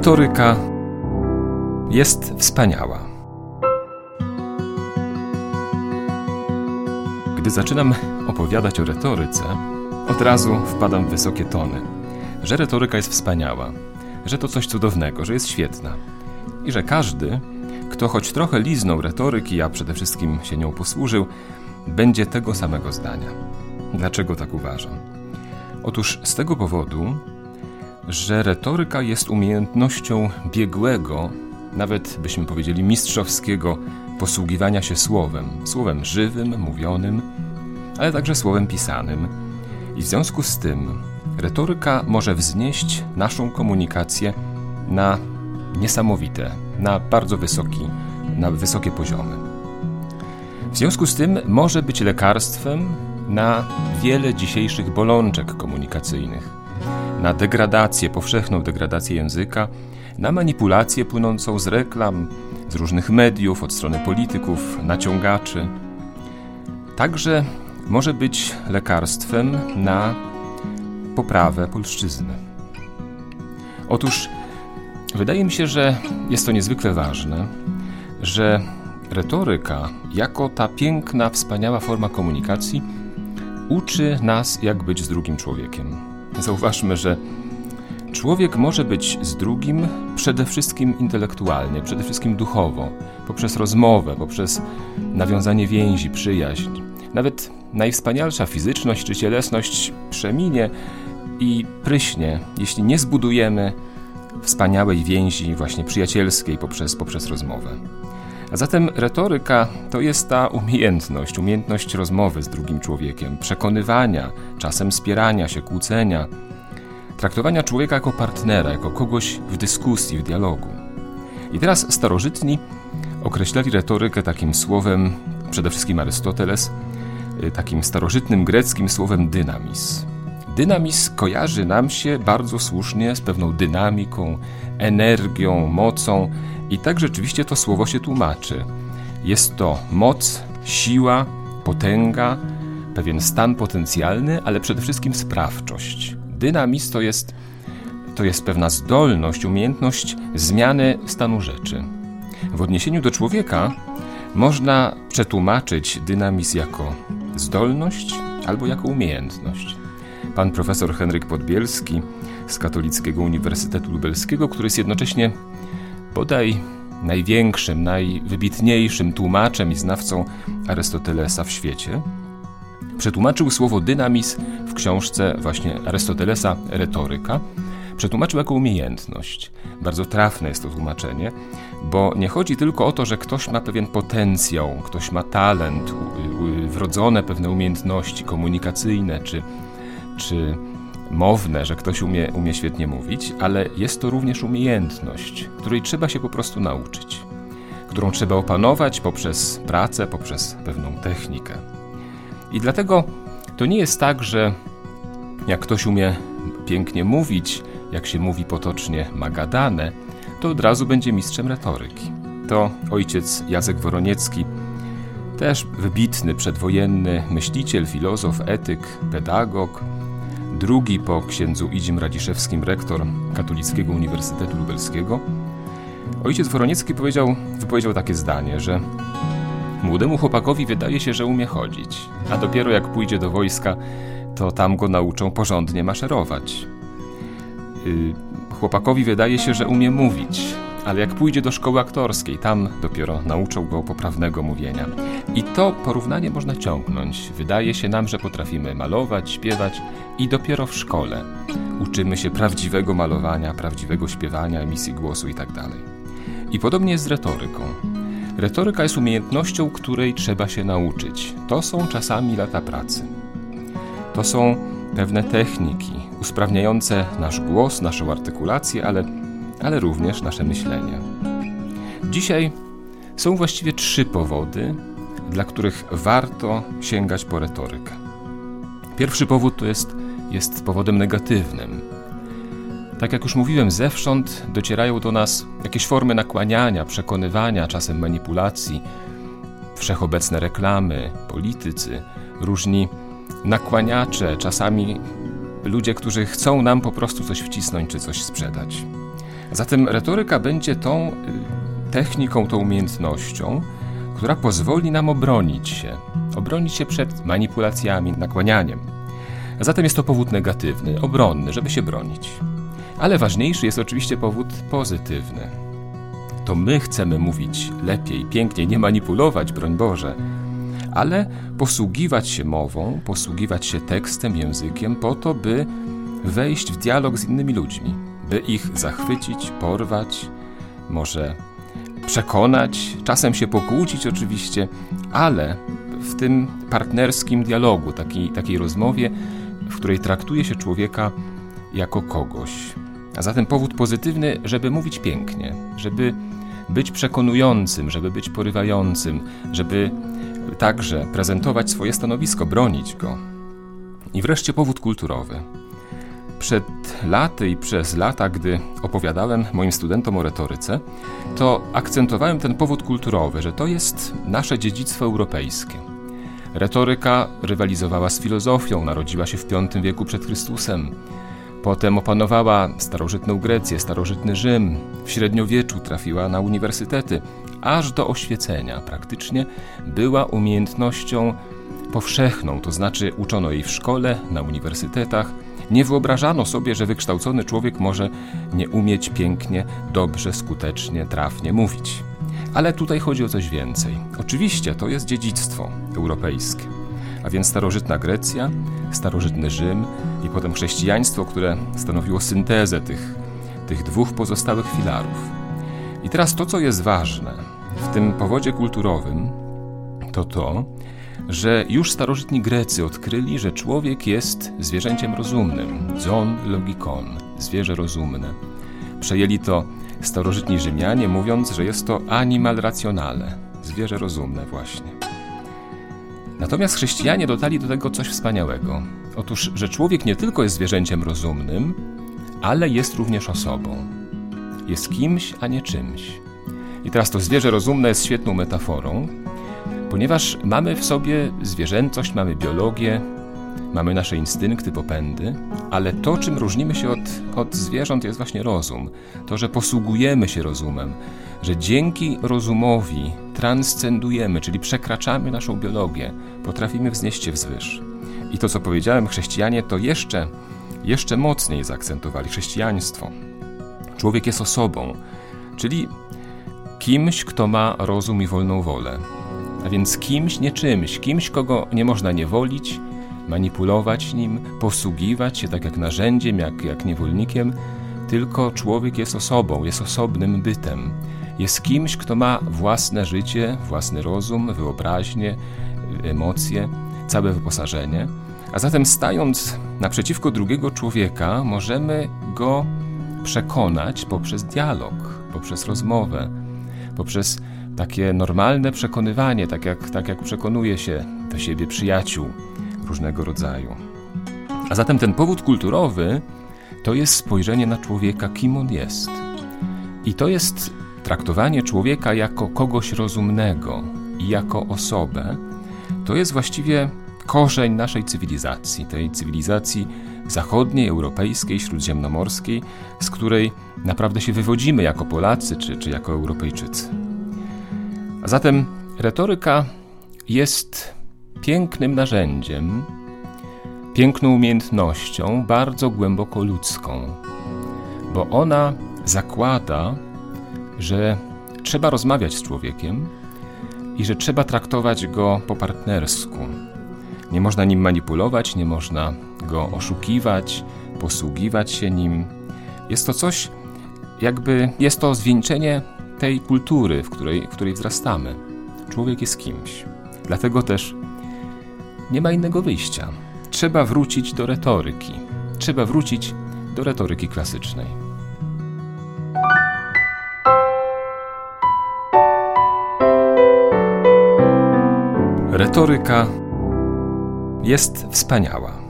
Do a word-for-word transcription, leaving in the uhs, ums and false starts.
Retoryka jest wspaniała. Gdy zaczynam opowiadać o retoryce, od razu wpadam w wysokie tony, że retoryka jest wspaniała, że to coś cudownego, że jest świetna i że każdy, kto choć trochę liznął retoryki, a przede wszystkim się nią posłużył, będzie tego samego zdania. Dlaczego tak uważam? Otóż z tego powodu, że retoryka jest umiejętnością biegłego, nawet byśmy powiedzieli mistrzowskiego posługiwania się słowem, słowem żywym, mówionym, ale także słowem pisanym. I w związku z tym retoryka może wznieść naszą komunikację na niesamowite, na bardzo wysoki, na wysokie poziomy. W związku z tym może być lekarstwem na wiele dzisiejszych bolączek komunikacyjnych, na degradację, powszechną degradację języka, na manipulację płynącą z reklam, z różnych mediów, od strony polityków, naciągaczy. Także może być lekarstwem na poprawę polszczyzny. Otóż wydaje mi się, że jest to niezwykle ważne, że retoryka, jako ta piękna, wspaniała forma komunikacji, uczy nas, jak być z drugim człowiekiem. Zauważmy, że człowiek może być z drugim przede wszystkim intelektualnie, przede wszystkim duchowo, poprzez rozmowę, poprzez nawiązanie więzi, przyjaźń. Nawet najwspanialsza fizyczność czy cielesność przeminie i pryśnie, jeśli nie zbudujemy wspaniałej więzi właśnie przyjacielskiej poprzez, poprzez rozmowę. A zatem retoryka to jest ta umiejętność, umiejętność rozmowy z drugim człowiekiem, przekonywania, czasem spierania się, kłócenia, traktowania człowieka jako partnera, jako kogoś w dyskusji, w dialogu. I teraz starożytni określali retorykę takim słowem, przede wszystkim Arystoteles, takim starożytnym greckim słowem dynamis. Dynamis kojarzy nam się bardzo słusznie z pewną dynamiką, energią, mocą i tak rzeczywiście to słowo się tłumaczy. Jest to moc, siła, potęga, pewien stan potencjalny, ale przede wszystkim sprawczość. Dynamis to jest, to jest pewna zdolność, umiejętność zmiany stanu rzeczy. W odniesieniu do człowieka można przetłumaczyć dynamis jako zdolność albo jako umiejętność. Pan profesor Henryk Podbielski z Katolickiego Uniwersytetu Lubelskiego, który jest jednocześnie bodaj największym, najwybitniejszym tłumaczem i znawcą Arystotelesa w świecie, przetłumaczył słowo dynamis w książce właśnie Arystotelesa Retoryka. Przetłumaczył jako umiejętność. Bardzo trafne jest to tłumaczenie, bo nie chodzi tylko o to, że ktoś ma pewien potencjał, ktoś ma talent, wrodzone pewne umiejętności komunikacyjne czy, czy mowne, że ktoś umie, umie świetnie mówić, ale jest to również umiejętność, której trzeba się po prostu nauczyć, którą trzeba opanować poprzez pracę, poprzez pewną technikę. I dlatego to nie jest tak, że jak ktoś umie pięknie mówić, jak się mówi potocznie magadane, to od razu będzie mistrzem retoryki. To ojciec Jacek Woroniecki, też wybitny przedwojenny myśliciel, filozof, etyk, pedagog, drugi po księdzu Idzim Radziszewskim rektor Katolickiego Uniwersytetu Lubelskiego. Ojciec Woroniecki powiedział, wypowiedział takie zdanie, że młodemu chłopakowi wydaje się, że umie chodzić, a dopiero jak pójdzie do wojska, to tam go nauczą porządnie maszerować. Yy, chłopakowi wydaje się, że umie mówić, ale jak pójdzie do szkoły aktorskiej, tam dopiero nauczą go poprawnego mówienia. I to porównanie można ciągnąć. Wydaje się nam, że potrafimy malować, śpiewać i dopiero w szkole uczymy się prawdziwego malowania, prawdziwego śpiewania, emisji głosu i tak dalej. I podobnie jest z retoryką. Retoryka jest umiejętnością, której trzeba się nauczyć. To są czasami lata pracy. To są pewne techniki usprawniające nasz głos, naszą artykulację, ale, ale również nasze myślenie. Dzisiaj są właściwie trzy powody, dla których warto sięgać po retorykę. Pierwszy powód to jest, jest powodem negatywnym. Tak jak już mówiłem, zewsząd docierają do nas jakieś formy nakłaniania, przekonywania, czasem manipulacji, wszechobecne reklamy, politycy, różni nakłaniacze, czasami ludzie, którzy chcą nam po prostu coś wcisnąć czy coś sprzedać. Zatem retoryka będzie tą techniką, tą umiejętnością, która pozwoli nam obronić się, obronić się przed manipulacjami, nakłanianiem. A zatem jest to powód negatywny, obronny, żeby się bronić. Ale ważniejszy jest oczywiście powód pozytywny. To my chcemy mówić lepiej, piękniej, nie manipulować, broń Boże, ale posługiwać się mową, posługiwać się tekstem, językiem po to, by wejść w dialog z innymi ludźmi, by ich zachwycić, porwać, może przekonać, czasem się pokłócić oczywiście, ale w tym partnerskim dialogu, takiej, takiej rozmowie, w której traktuje się człowieka jako kogoś. A zatem powód pozytywny, żeby mówić pięknie, żeby być przekonującym, żeby być porywającym, żeby także prezentować swoje stanowisko, bronić go. I wreszcie powód kulturowy. Przed laty i przez lata, gdy opowiadałem moim studentom o retoryce, to akcentowałem ten powód kulturowy, że to jest nasze dziedzictwo europejskie. Retoryka rywalizowała z filozofią, narodziła się w piątym wieku przed Chrystusem. Potem opanowała starożytną Grecję, starożytny Rzym, w średniowieczu trafiła na uniwersytety, aż do oświecenia praktycznie była umiejętnością powszechną, to znaczy uczono jej w szkole, na uniwersytetach. Nie wyobrażano sobie, że wykształcony człowiek może nie umieć pięknie, dobrze, skutecznie, trafnie mówić. Ale tutaj chodzi o coś więcej. Oczywiście to jest dziedzictwo europejskie, a więc starożytna Grecja, starożytny Rzym i potem chrześcijaństwo, które stanowiło syntezę tych, tych dwóch pozostałych filarów. I teraz to, co jest ważne w tym powodzie kulturowym, to to, że już starożytni Grecy odkryli, że człowiek jest zwierzęciem rozumnym, zoon logikon, zwierzę rozumne. Przejęli to starożytni Rzymianie, mówiąc, że jest to animal rationale, zwierzę rozumne właśnie. Natomiast chrześcijanie dodali do tego coś wspaniałego. Otóż, że człowiek nie tylko jest zwierzęciem rozumnym, ale jest również osobą. Jest kimś, a nie czymś. I teraz to zwierzę rozumne jest świetną metaforą, ponieważ mamy w sobie zwierzęcość, mamy biologię, mamy nasze instynkty, popędy, ale to, czym różnimy się od, od zwierząt, jest właśnie rozum. To, że posługujemy się rozumem, że dzięki rozumowi transcendujemy, czyli przekraczamy naszą biologię, potrafimy wznieść się wzwyż. I to, co powiedziałem, chrześcijanie to jeszcze, jeszcze mocniej zaakcentowali, chrześcijaństwo. Człowiek jest osobą, czyli kimś, kto ma rozum i wolną wolę. A więc kimś, nie czymś, kimś, kogo nie można niewolić, manipulować nim, posługiwać się tak jak narzędziem, jak, jak niewolnikiem, tylko człowiek jest osobą, jest osobnym bytem. Jest kimś, kto ma własne życie, własny rozum, wyobraźnię, emocje, całe wyposażenie. A zatem stając naprzeciwko drugiego człowieka, możemy go przekonać poprzez dialog, poprzez rozmowę, poprzez takie normalne przekonywanie, tak jak, tak jak przekonuje się do siebie przyjaciół różnego rodzaju. A zatem ten powód kulturowy to jest spojrzenie na człowieka, kim on jest. I to jest traktowanie człowieka jako kogoś rozumnego i jako osobę. To jest właściwie korzeń naszej cywilizacji, tej cywilizacji zachodniej, europejskiej, śródziemnomorskiej, z której naprawdę się wywodzimy jako Polacy czy, czy jako Europejczycy. A zatem retoryka jest pięknym narzędziem, piękną umiejętnością, bardzo głęboko ludzką, bo ona zakłada, że trzeba rozmawiać z człowiekiem i że trzeba traktować go po partnersku. Nie można nim manipulować, nie można go oszukiwać, posługiwać się nim. Jest to coś, jakby jest to zwieńczenie tej kultury, w której, w której wzrastamy. Człowiek jest kimś. Dlatego też nie ma innego wyjścia. Trzeba wrócić do retoryki. Trzeba wrócić do retoryki klasycznej. Retoryka jest wspaniała.